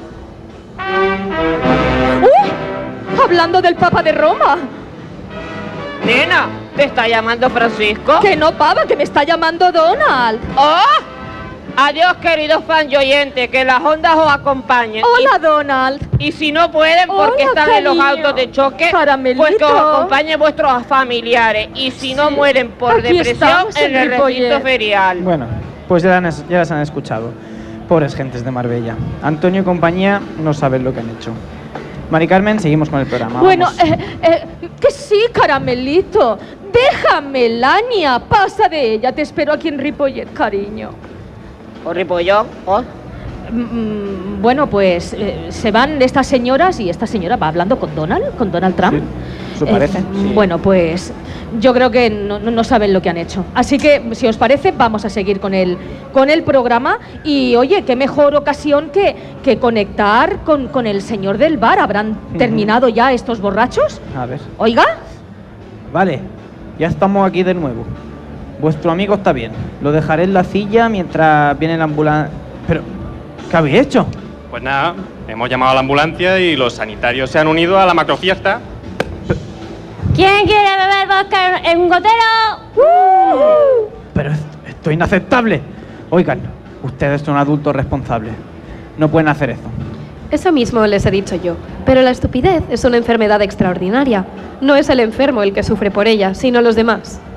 ¡Uh! Hablando del Papa de Roma. Nena, ¿te está llamando Francisco? Que no, pava, que me está llamando Donald. ¡Oh! Adiós, queridos fans y oyentes, que las ondas os acompañen. Hola, Donald. Y si no pueden porque Hola, están en los cariño. autos de choque, Caramelito. pues que os acompañen vuestros familiares. Y si no Sí. mueren por Aquí depresión, estamos en en el Ripollet. recinto ferial. Bueno, pues ya, han es- ya las han escuchado. Pobres gentes de Marbella. Antonio y compañía no saben lo que han hecho. Mari Carmen, seguimos con el programa. Bueno, vamos. eh, eh, que sí, caramelito. Déjame, Lania. Pasa de ella. Te espero aquí en Ripollet, cariño. ¿O Ripollón? ¿O? Mm, bueno, pues eh, se van estas señoras y esta señora va hablando con Donald, con Donald Trump. Sí, ¿eso parece? Sí. Bueno, pues yo creo que no, no- no saben lo que han hecho. Así que, si os parece, vamos a seguir con el, con el programa. Y, oye, qué mejor ocasión que, que conectar con, con el señor del bar. ¿Habrán Ujú. terminado ya estos borrachos? A ver. Oiga. Vale, ya estamos aquí de nuevo. Vuestro amigo está bien. Lo dejaré en la silla mientras viene la ambulancia. Pero, ¿qué habéis hecho? Pues nada, hemos llamado a la ambulancia y los sanitarios se han unido a la macrofiesta. ¿Quién quiere beber vodka en un gotero? Pero es- esto es inaceptable. Oigan, ustedes son adultos responsables. No pueden hacer eso. Eso mismo les he dicho yo. Pero la estupidez es una enfermedad extraordinaria. No es el enfermo el que sufre por ella, sino los demás.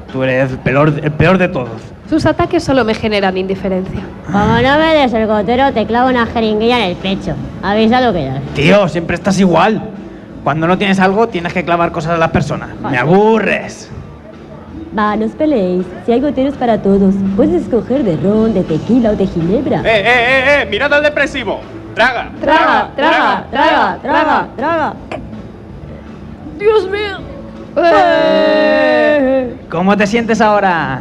Tú eres el peor, el peor de todos. Sus ataques solo me generan indiferencia. Como no me des el gotero, te clavo una jeringuilla en el pecho. Avisa lo que das. Tío, siempre estás igual. Cuando no tienes algo, tienes que clavar cosas a las personas. Me aburres. Va, no os peleéis. Si hay goteros para todos, puedes escoger de ron, de tequila o de ginebra. ¡Eh, eh, eh, eh! ¡Mirad al depresivo! ¡Traga! Traga, traga, traga, traga, traga. ¡Dios mío! Eh. ¿Cómo te sientes ahora?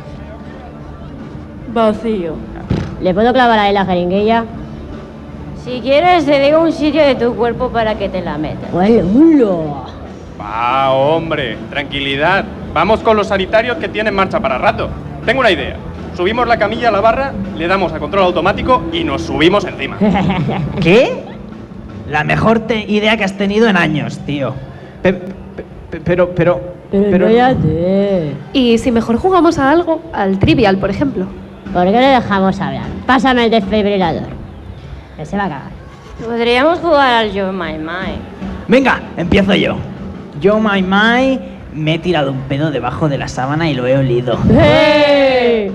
Vacío. ¿Le puedo clavar ahí la jeringuilla? Si quieres, te digo un sitio de tu cuerpo para que te la metas. ¡Hola, hola! Va, hombre, tranquilidad. Vamos con los sanitarios que tienen marcha para rato. Tengo una idea. Subimos la camilla a la barra, le damos a control automático y nos subimos encima. ¿Qué? La mejor te- idea que has tenido en años, tío. Pe- pe- pero, pero, Pero, pero... cállate. Y si mejor jugamos a algo, al trivial, por ejemplo. ¿Por qué le dejamos hablar? Pásame el desfibrilador. Que se va a cagar. Podríamos jugar al Yo My My. Venga, empiezo yo. Yo, my, my, me he tirado un pedo debajo de la sábana y lo he olido. ¡Hey!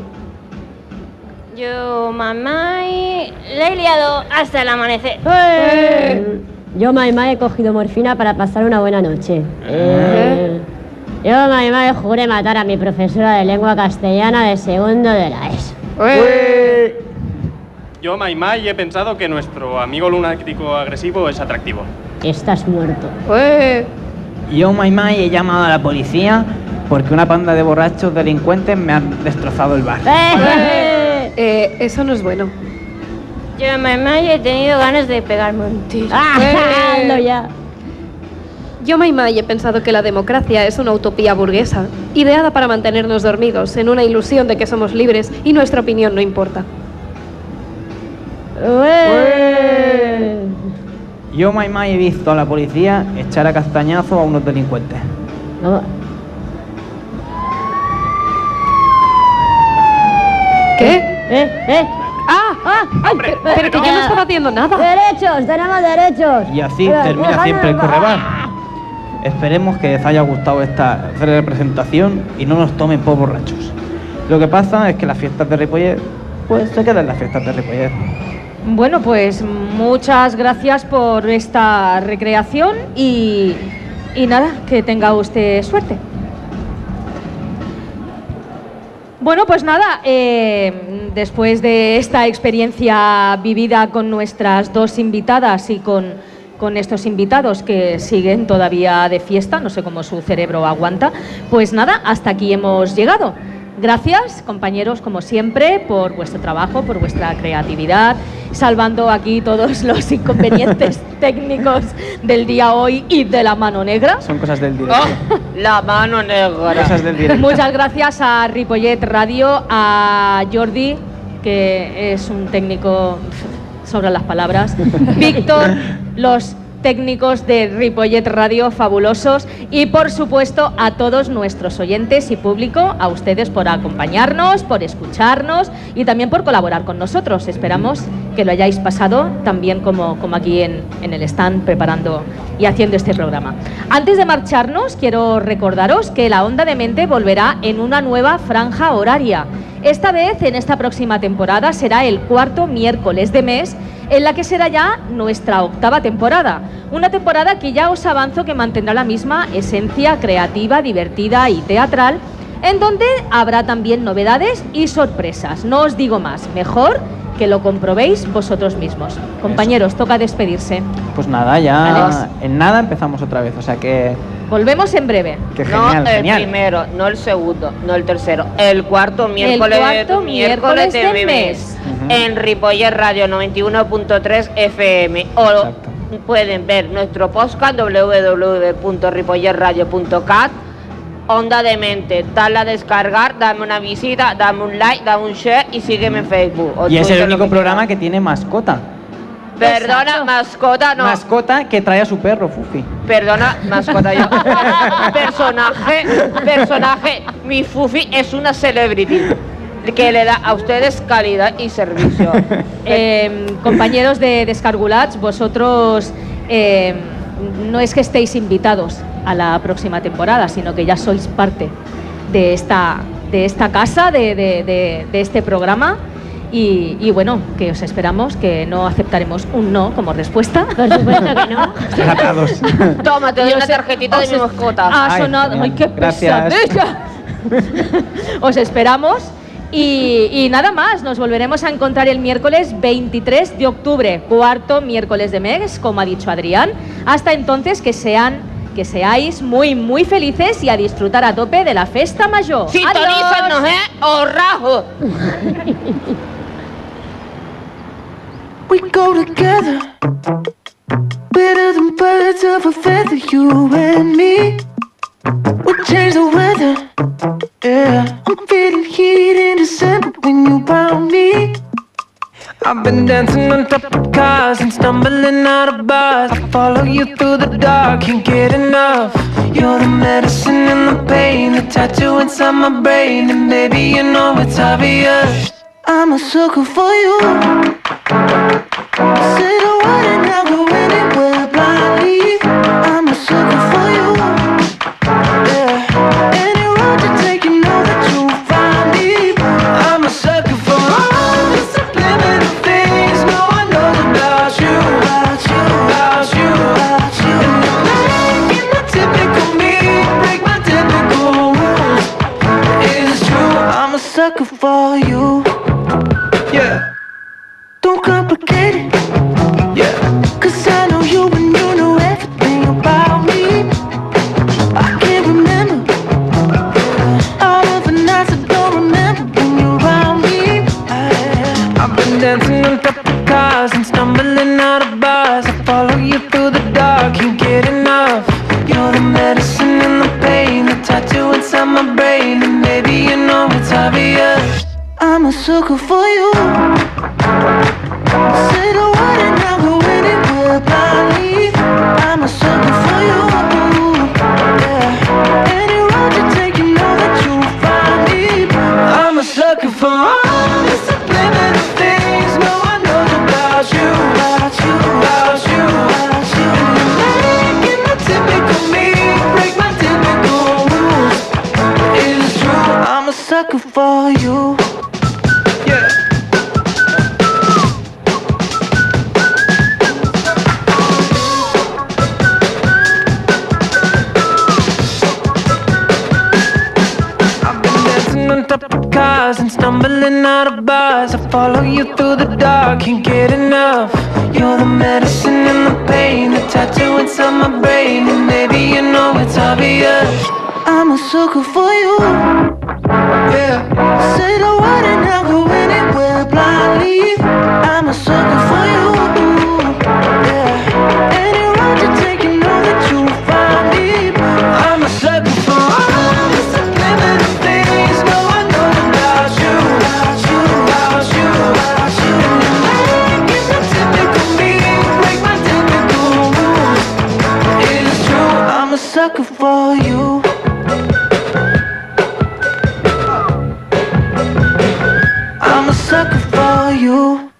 Yo My My. Le he liado hasta el amanecer. ¡Hey! Yo, Maimá, he cogido morfina para pasar una buena noche. Eh. Yo, Maimá, juré matar a mi profesora de lengua castellana de segundo de la ESO. Yo, Maimai, he pensado que nuestro amigo lunático agresivo es atractivo. Estás muerto. Yo, my, my, he llamado a la policía porque una panda de borrachos delincuentes me han destrozado el bar. Eh, eso no es bueno. Yo My My he tenido ganas de pegarme un tiro. ¡Ah! ¡Hazlo ya! Yo, My My, he pensado que la democracia es una utopía burguesa, ideada para mantenernos dormidos en una ilusión de que somos libres y nuestra opinión no importa. Yo, my, my, he visto a la policía echar a castañazo a unos delincuentes. No. ¿Qué? ¿Eh? ¿Eh? ¡Ah! ¡Ah! Ay, pero, pero que yo no estaba haciendo nada. ¡Derechos! ¡Tenemos derechos! Y así Pero, termina déjame siempre el en paz. correbar. Esperemos que les haya gustado esta representación y no nos tomen por borrachos. Lo que pasa es que las fiestas de Ripollet, pues se quedan las fiestas de Ripollet. Bueno, pues muchas gracias por esta recreación y, y nada, que tenga usted suerte. Bueno, pues nada, eh, después de esta experiencia vivida con nuestras dos invitadas y con, con estos invitados que siguen todavía de fiesta, no sé cómo su cerebro aguanta, pues nada, hasta aquí hemos llegado. Gracias, compañeros, como siempre, por vuestro trabajo, por vuestra creatividad, salvando aquí todos los inconvenientes técnicos del día hoy y de la mano negra. Son cosas del directo. Oh, la mano negra. Cosas del directo. Muchas gracias a Ripollet Radio, a Jordi, que es un técnico sobre las palabras, Víctor, los técnicos de Ripollet Radio fabulosos y por supuesto a todos nuestros oyentes y público, a ustedes por acompañarnos, por escucharnos y también por colaborar con nosotros. Esperamos que lo hayáis pasado tan bien como, como aquí en, en el stand preparando y haciendo este programa. Antes de marcharnos, quiero recordaros que La Onda de Mente volverá en una nueva franja horaria. Esta vez, en esta próxima temporada, será el cuarto miércoles de mes, en la que será ya nuestra octava temporada. Una temporada que ya os avanzo que mantendrá la misma esencia creativa, divertida y teatral, en donde habrá también novedades y sorpresas. No os digo más, mejor que lo comprobéis vosotros mismos. Compañeros, toca despedirse. Pues nada, ya Alex. en nada empezamos otra vez, o sea que... Volvemos en breve. que No genial, el genial. primero, no el segundo, no el tercero, el cuarto miércoles, cuarto de, miércoles de del mi mes. mes. Ujú. En Ripollet Radio noventa y uno punto tres F M. O Exacto. pueden ver nuestro podcast w w w punto ripollet radio punto cat. Onda de Mente, dale a descargar, dame una visita, dame un like, dame un share y sígueme en Facebook. o Y es Twitter, el lo único que programa que tiene mascota. quieras. Perdona, Exacto. mascota, no. Mascota que trae a su perro, Fufi. Perdona, mascota yo. personaje, personaje. Mi Fufi es una celebrity que le da a ustedes calidad y servicio. Eh, compañeros de Descargulats, vosotros eh, no es que estéis invitados a la próxima temporada, sino que ya sois parte de esta, de esta casa, de, de, de, de este programa. Y, y bueno, que os esperamos, que no aceptaremos un no como respuesta. Por supuesto que no. Tratados. Toma, te doy Y una os- tarjetita de os mi es- mascota. Ha Ay, sonado. genial. ¡Ay, qué Gracias. pesadilla! Os esperamos. Y, y nada más, nos volveremos a encontrar el miércoles veintitrés de octubre, cuarto miércoles de mes, como ha dicho Adrián. Hasta entonces, que sean, que seáis muy, muy felices y a disfrutar a tope de la festa mayor. Sintonízanos, ¿eh? ¡O rajo! We go together, better than birds of a feather, you and me. We change the weather, yeah. I'm feeling heat in December when you found me. I've been dancing on top of cars and stumbling out of bars. I follow you through the dark, can't get enough. You're the medicine and the pain, the tattoo inside my brain, and baby you know it's obvious. I'm a sucker for you. Say the word and I'll go anywhere blindly. I'm a sucker for you. Yeah. Any road you take, you know that you'll find me. I'm a sucker for all the subliminal things no one knows about you. About you, about you, about you. And you're making the typical me break my typical rules. It's true, I'm a sucker for you. Yeah. Don't complicate it, yeah. Cause I know you and you know everything about me. I can't remember all of the nights I don't remember when you're around me. I, I've been dancing on top of cars and stumbling out of bars. I follow you through the dark, can't get enough. You're the medicine and the pain, the tattoo inside my brain, and maybe you know it's obvious. I'm a sucker for you. Say the word and I'll go anywhere blindly. I'm a sucker for you. Yeah. Any road you take, you know that you'll find me. I'm a sucker for all the subliminal things no one knows about you. About you, about you, about you. And you're making the typical me break my typical rules. It's true, I'm a sucker for you. Yeah. On top of cars and stumbling out of bars. I follow you through the dark, can't get enough. You're the medicine and the pain, the tattoo inside my brain, and maybe you know it's obvious. I'm a sucker for you. Yeah. Say the word and I'll go anywhere blindly. I'm a sucker for you. Yeah. Any road you take, you know that you'll find me. I'm a sucker for all the subliminal things no one knows about you. About you, about you, about you. And you're making the typical me break my typical rules. It's true, I'm a sucker for you. I'm a sucker for you.